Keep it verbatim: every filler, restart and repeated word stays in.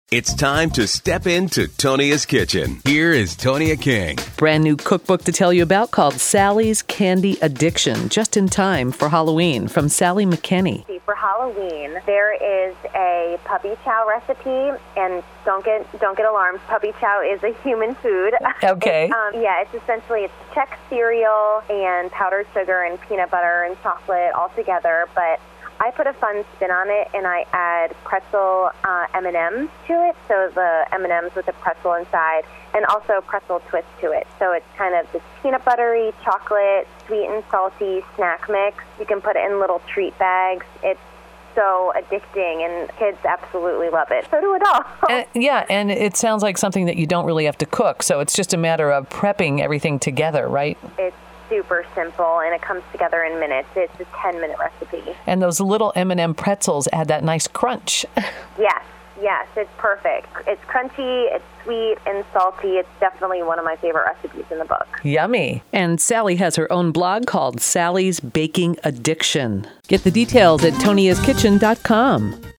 It's time to step into Tonia's kitchen. Here is Tonia King. Brand new cookbook to tell you about called Sally's Candy Addiction, just in time for Halloween, from Sally McKinney. For Halloween, there is a puppy chow recipe, and don't get don't get alarmed. Puppy chow is a human food. Okay. It's, um, yeah, it's essentially it's Chex cereal and powdered sugar and peanut butter and chocolate all together, but I put a fun spin on it, and I add pretzel uh, M and M's to it, so the M and M's with the pretzel inside, and also pretzel twist to it. So it's kind of this peanut buttery, chocolate, sweet and salty snack mix. You can put it in little treat bags. It's so addicting, and kids absolutely love it. So do adults. Uh, yeah, and it sounds like something that you don't really have to cook, so it's just a matter of prepping everything together, right? It's super simple, and it comes together in minutes. It's a ten-minute recipe. And those little M and M pretzels add that nice crunch. Yes, yes, it's perfect. It's crunchy, it's sweet and salty. It's definitely one of my favorite recipes in the book. Yummy. And Sally has her own blog called Sally's Baking Addiction. Get the details at tonias kitchen dot com.